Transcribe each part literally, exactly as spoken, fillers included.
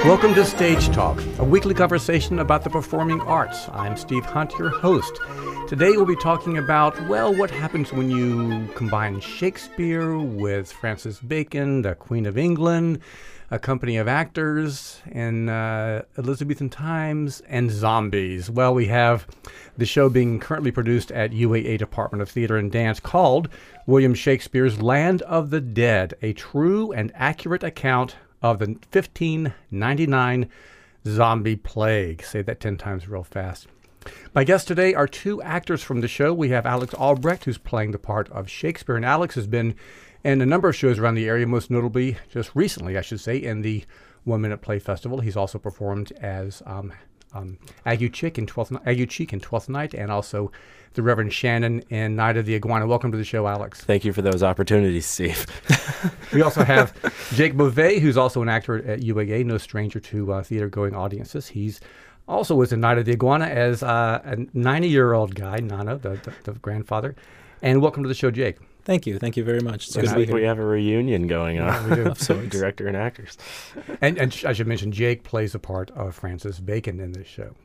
Welcome to Stage Talk, a weekly conversation about the performing arts. I'm Steve Hunt, your host. Today we'll be talking about, well, what happens when you combine Shakespeare with Francis Bacon, the Queen of England, a company of actors in uh, Elizabethan times, and zombies. Well, we have the show being currently produced at U A A Department of Theater and Dance called William Shakespeare's Land of the Dead, a true and accurate account of the fifteen ninety-nine zombie plague. Say that ten times real fast. My guests today are two actors from the show. We have Alex Albrecht, who's playing the part of Shakespeare, and Alex has been in a number of shows around the area, most notably, just recently, I should say, in the One Minute Play Festival. He's also performed as um, um, Ague Chick in Twelfth Ague Cheek in Twelfth Night, and also the Reverend Shannon in Night of the Iguana. Welcome to the show, Alex. Thank you for those opportunities, Steve. We also have Jake Beauvais, who's also an actor at U A A, no stranger to uh, theater-going audiences. He's also was in Night of the Iguana as uh, a ninety-year-old guy, Nano, the, the, the grandfather. And welcome to the show, Jake. Thank you. Thank you very much. It's Looks like we have a reunion going on. Yeah, we do. So director and actors. And, and I should mention, Jake plays the part of Francis Bacon in this show.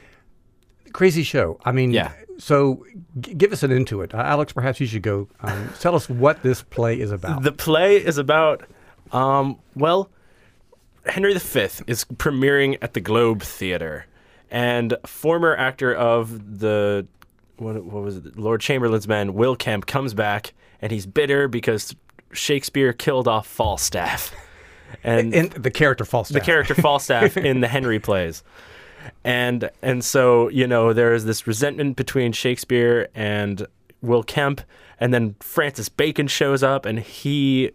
Crazy show. I mean, yeah. So g- give us an into it. Uh, Alex, perhaps you should go. Um, tell us what this play is about. The play is about, um, well, Henry the Fifth is premiering at the Globe Theatre. And former actor of the, what, what was it, Lord Chamberlain's Men, Will Kemp, comes back, and he's bitter because Shakespeare killed off Falstaff. And, and the character Falstaff. The character Falstaff in the Henry plays. And and so, you know, there is this resentment between Shakespeare and Will Kemp, and then Francis Bacon shows up, and he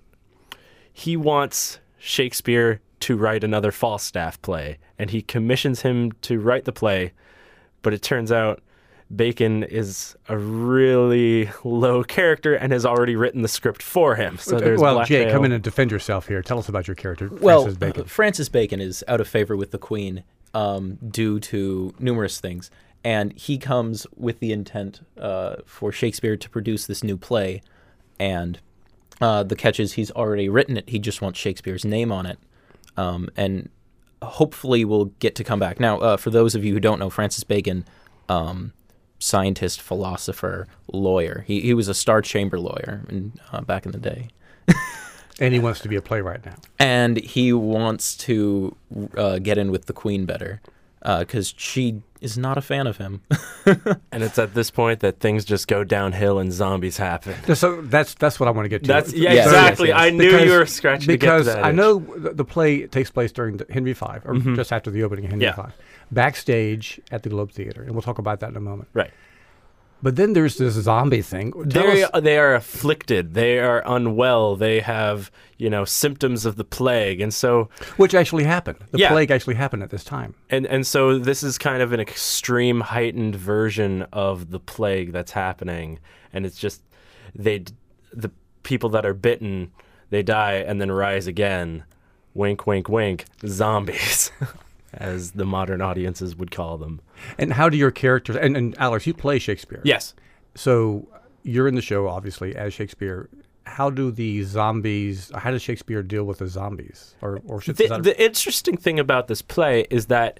he wants Shakespeare to write another Falstaff play, and he commissions him to write the play, but it turns out Bacon is a really low character and has already written the script for him. So there's well, blackmail. Jay, come in and defend yourself here. Tell us about your character, well, Francis Bacon. Uh, Francis Bacon is out of favor with the Queen um, due to numerous things, and he comes with the intent uh, for Shakespeare to produce this new play, and uh, the catch is he's already written it. He just wants Shakespeare's name on it, um, and hopefully we'll get to come back. Now, uh, for those of you who don't know, Francis Bacon... Um, scientist, philosopher, lawyer. He he was a Star Chamber lawyer in, uh, back in the day. And he wants to be a playwright now. And he wants to uh, get in with the Queen better because uh, she is not a fan of him. And it's at this point that things just go downhill and zombies happen. So that's that's what I want to get to. That's yeah, Yes, exactly. yes, yes. I knew Because- you were scratching because to get to that I itch. know the, the play takes place during the Henry Five, or Mhm. just after the opening of Henry Yeah. Five, backstage at the Globe Theatre, and we'll talk about that in a moment. Right. But then there's this zombie thing. Tell They us- they are afflicted. They are unwell. They have, you know, symptoms of the plague, and so which actually happened. The Yeah. plague actually happened at this time. and and so this is kind of an extreme heightened version of the plague that's happening, and it's just they d- the people that are bitten, they die and then rise again. Wink, wink, wink. Zombies, as the modern audiences would call them. And how do your characters? And, and Alex, you play Shakespeare. Yes. So you're in the show, obviously, as Shakespeare. How do the zombies? How does Shakespeare deal with the zombies? Or, or should The, that, the interesting thing about this play is that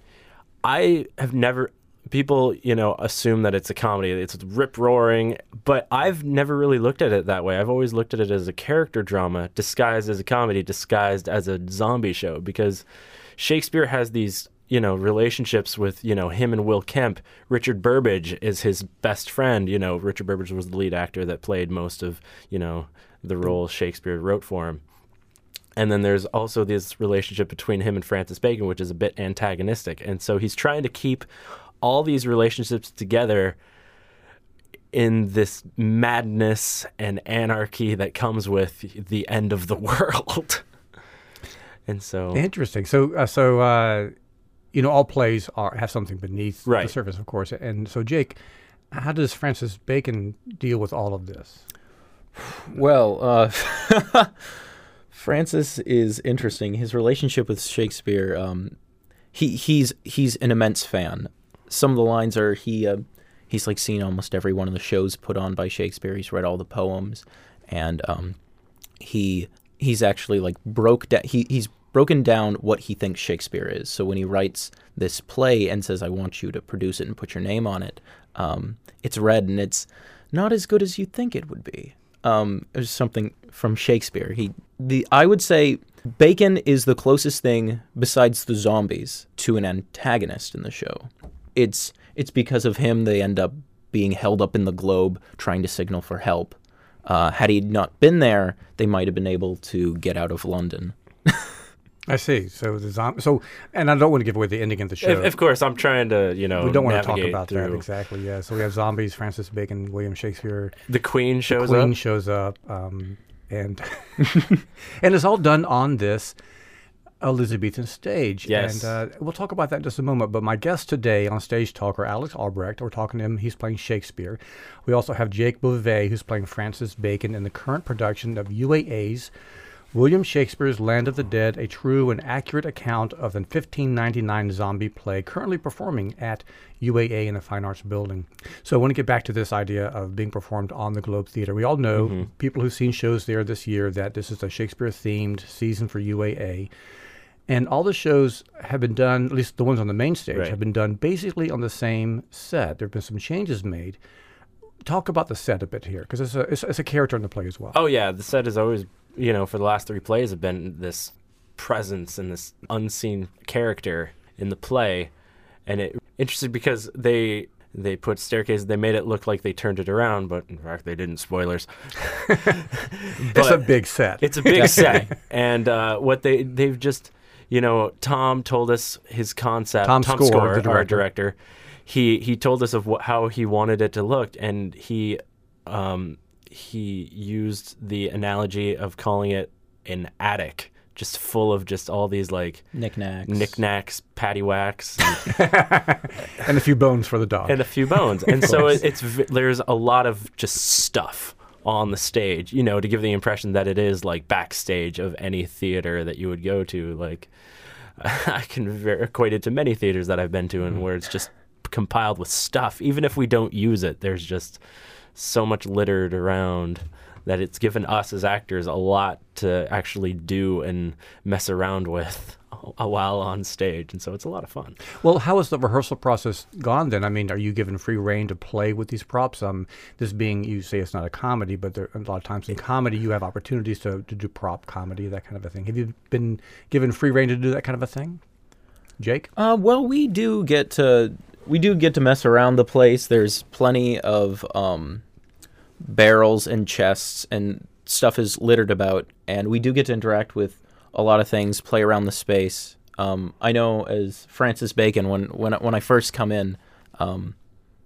I have never. People, you know, assume that it's a comedy. It's rip roaring, but I've never really looked at it that way. I've always looked at it as a character drama disguised as a comedy, disguised as a zombie show, because Shakespeare has these, you know, relationships with, you know, him and Will Kemp. Richard Burbage is his best friend. You know, Richard Burbage was the lead actor that played most of, you know, the role Shakespeare wrote for him. And then there's also this relationship between him and Francis Bacon, which is a bit antagonistic. And so he's trying to keep all these relationships together in this madness and anarchy that comes with the end of the world. And so interesting. So, uh, so uh, you know, all plays are have something beneath Right. the surface, of course. And so, Jake, how does Francis Bacon deal with all of this? Well, uh, Francis is interesting. His relationship with Shakespeare, um, he he's he's an immense fan. Some of the lines are he uh, he's like seen almost every one of the shows put on by Shakespeare. He's read all the poems, and um, he he's actually like broke down. He he's broken down what he thinks Shakespeare is. So when he writes this play and says, I want you to produce it and put your name on it, um, it's read and it's not as good as you think it would be. Um, it was something from Shakespeare. He, the I would say Bacon is the closest thing, besides the zombies, to an antagonist in the show. It's it's because of him they end up being held up in the globe trying to signal for help. Uh, had he not been there, they might have been able to get out of London. I see. So the zom- So, and I don't want to give away the ending of the show. Of, of course, I'm trying to, you know, we don't want to talk navigate about through. that exactly. Yeah. So we have zombies. Francis Bacon, William Shakespeare. The Queen shows the Queen up. shows up, um, and and it's all done on this Elizabethan stage. Yes. And uh, we'll talk about that in just a moment. But my guest today on Stage Talk are Alex Albrecht. We're talking to him. He's playing Shakespeare. We also have Jake Beauvais, who's playing Francis Bacon in the current production of U A A's William Shakespeare's Land of the Dead, a true and accurate account of the fifteen ninety-nine zombie play currently performing at U A A in the Fine Arts Building. So I want to get back to this idea of being performed on the Globe Theater. We all know, mm-hmm. people who've seen shows there this year, that this is a Shakespeare-themed season for U A A. And all the shows have been done, at least the ones on the main stage, right. have been done basically on the same set. There have been some changes made. Talk about the set a bit here, because it's a, it's, it's a character in the play as well. Oh, yeah. The set is always, you know, for the last three plays have been this presence and this unseen character in the play. And it interesting because they they put staircases, they made it look like they turned it around, but in fact they didn't. Spoilers. It's a big set. It's a big set. And uh, what they, they've just, you know, Tom told us his concept. Tom, Tom Score, Score, the director. our director. He he told us of what, how he wanted it to look, and he um, he used the analogy of calling it an attic, just full of just all these like knickknacks, knickknacks, paddywhacks, and, and a few bones for the dog, and a few bones. And so it, it's there's a lot of just stuff on the stage, you know, to give the impression that it is like backstage of any theater that you would go to. Like I can ver- equate it to many theaters that I've been to, and mm. where it's just compiled with stuff. Even if we don't use it, there's just so much littered around that it's given us as actors a lot to actually do and mess around with a while on stage, and so it's a lot of fun. Well, how has the rehearsal process gone then? I mean, are you given free rein to play with these props? Um, this being, you say it's not a comedy, but there, a lot of times in comedy you have opportunities to, to do prop comedy, that kind of a thing. Have you been given free rein to do that kind of a thing, Jake? Uh, well, we do get to we do get to mess around the place. There's plenty of um, barrels and chests and stuff is littered about, and we do get to interact with a lot of things, play around the space. Um, I know as Francis Bacon, when when when I first come in, um,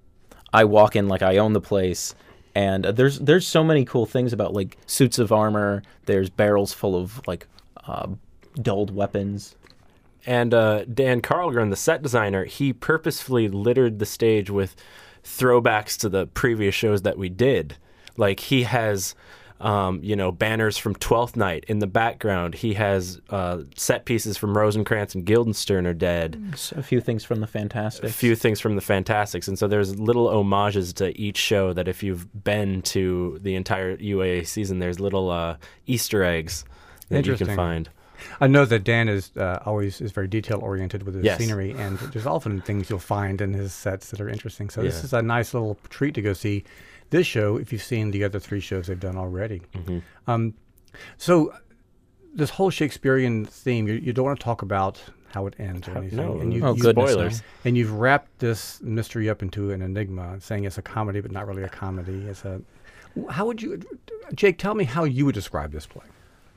I walk in like I own the place, and uh, there's there's so many cool things about like suits of armor. There's barrels full of like uh, dulled weapons. And uh, Dan Carlgren, the set designer, he purposefully littered the stage with throwbacks to the previous shows that we did. Like he has, um, you know, banners from Twelfth Night in the background. He has uh, set pieces from Rosencrantz and Guildenstern are Dead. A few things from the Fantastics. A few things from the Fantastics. And so there's little homages to each show that if you've been to the entire U A A season, there's little uh, Easter eggs that you can find. I know that Dan is uh, always is very detail oriented with his yes. scenery, and there's often things you'll find in his sets that are interesting. So yeah. This is a nice little treat to go see this show if you've seen the other three shows they've done already. Mm-hmm. Um, so this whole Shakespearean theme, you, you don't want to talk about how it ends or anything. No, and you, oh, you, goodness, spoilers. No. And you've wrapped this mystery up into an enigma, saying it's a comedy, but not really a comedy. It's a. How would you, Jake? Tell me how you would describe this play.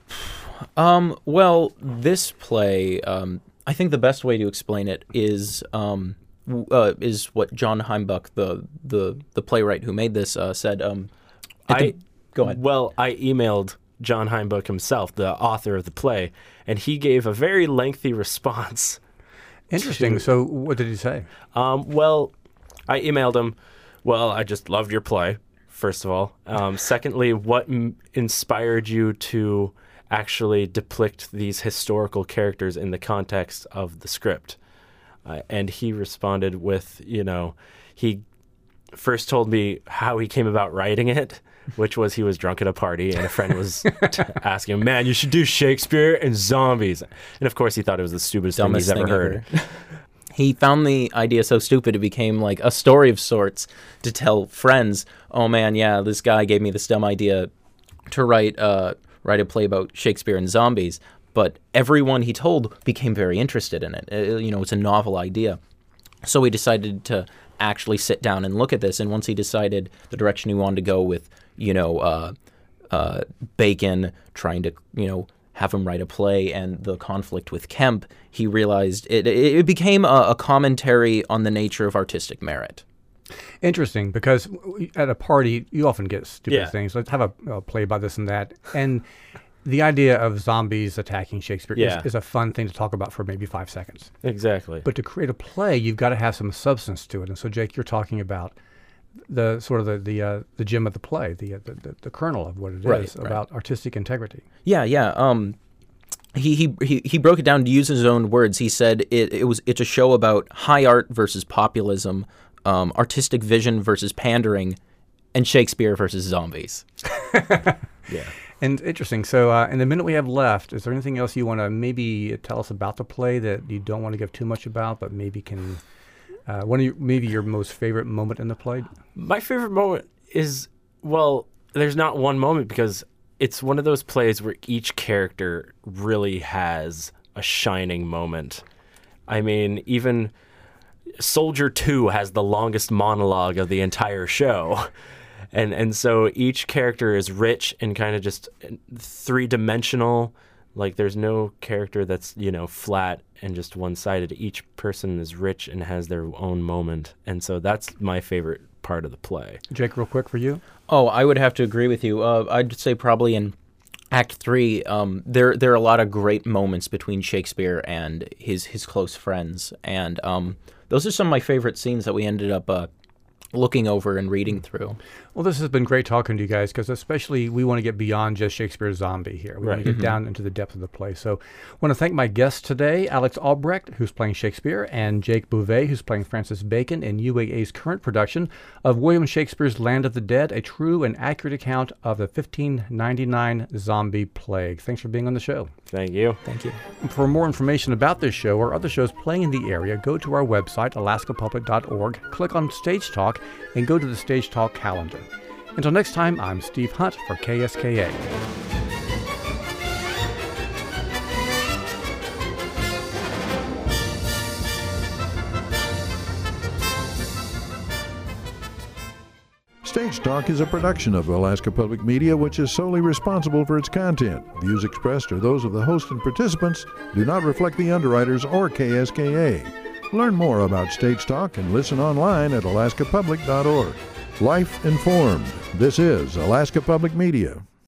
Um, well, this play, um, I think the best way to explain it is um, w- uh, is what John Heimbuch, the the, the playwright who made this, uh, said. Um, I the, go ahead. Well, I emailed John Heimbuch himself, the author of the play, and he gave a very lengthy response. Interesting. To, so what did he say? Um, well, I emailed him, well, I just loved your play, first of all. Um, secondly, what m- inspired you to actually depict these historical characters in the context of the script? Uh, and he responded with, you know, he first told me how he came about writing it, which was he was drunk at a party and a friend was t- asking him, man, you should do Shakespeare and zombies. And of course he thought it was the stupidest Dumbest thing he's ever thing heard. ever. He found the idea so stupid it became like a story of sorts to tell friends, oh man, yeah, this guy gave me this dumb idea to write uh, write a play about Shakespeare and zombies. But everyone he told became very interested in it. Uh, you know, it's a novel idea. So he decided to actually sit down and look at this. And once he decided the direction he wanted to go with, you know, uh, uh, Bacon trying to, you know, have him write a play and the conflict with Kemp, he realized it, it became a, a commentary on the nature of artistic merit. Interesting, because at a party, you often get stupid Yeah. things. Let's have a, a play about this and that. And the idea of zombies attacking Shakespeare Yeah. is, is a fun thing to talk about for maybe five seconds. Exactly. But to create a play, you've got to have some substance to it. And so, Jake, you're talking about the sort of the the, uh, the gem of the play, the, uh, the the the kernel of what it is Right, right. about artistic integrity. Yeah, yeah. Um, he, he he he broke it down to use his own words. He said it, it was it's a show about high art versus populism, um, artistic vision versus pandering, and Shakespeare versus zombies. Yeah. And interesting. So, uh, in the minute we have left, is there anything else you want to maybe tell us about the play that you don't want to give too much about, but maybe can uh, one of your, maybe your most favorite moment in the play? My favorite moment is, well, there's not one moment because it's one of those plays where each character really has a shining moment. I mean, even Soldier two has the longest monologue of the entire show. And and so each character is rich and kind of just three-dimensional. Like there's no character that's, you know, flat and just one-sided. Each person is rich and has their own moment. And so that's my favorite part of the play. Jake, real quick for you. Oh, I would have to agree with you. Uh, I'd say probably in Act Three, um, there there are a lot of great moments between Shakespeare and his his close friends, and um, those are some of my favorite scenes that we ended up uh, looking over and reading through. Well, this has been great talking to you guys, because especially we want to get beyond just Shakespeare's zombie here. We want Right. to get down into the depth of the play. So I want to thank my guests today, Alex Albrecht, who's playing Shakespeare, and Jake Bouvet, who's playing Francis Bacon in U A A's current production of William Shakespeare's Land of the Dead, a true and accurate account of the fifteen ninety-nine zombie plague. Thanks for being on the show. Thank you. Thank you. For more information about this show or other shows playing in the area, go to our website, alaska public dot org, click on Stage Talk, and go to the Stage Talk calendar. Until next time, I'm Steve Hunt for K S K A. Stage Talk is a production of Alaska Public Media, which is solely responsible for its content. Views expressed are those of the host and participants, do not reflect the underwriters or K S K A. Learn more about Stage Talk and listen online at alaska public dot org. Life informed. This is Alaska Public Media.